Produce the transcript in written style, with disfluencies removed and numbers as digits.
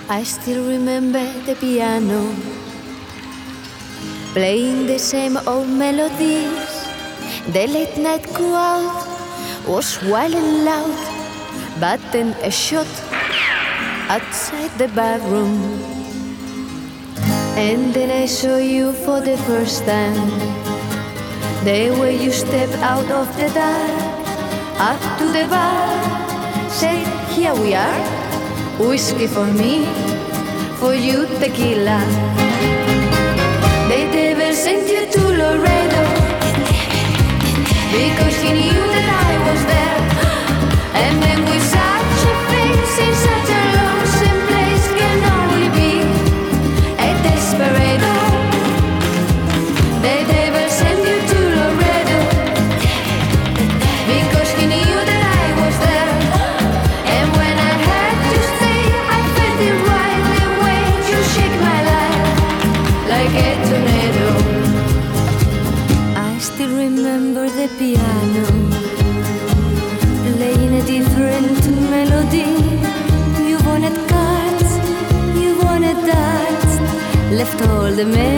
I still remember the piano playing the same old melodies. The late night crowd was wild and loud, but then a shot outside the barroom. And then I saw you for the first time, the way you stepped out of the dark, up to the bar, said, here we are, whiskey for me, for you tequila. The devil sent you to Laredo, because he knew that I was there. And then with such a face in such a lonesome place can only be a desperado. The devil sent you to Laredo, because he knew that I was there. And when I had to stay, I felt it right the way you shake my life like a tornado. I still remember the piano playing a different melody. You wanted cards, you wanted darts, left all the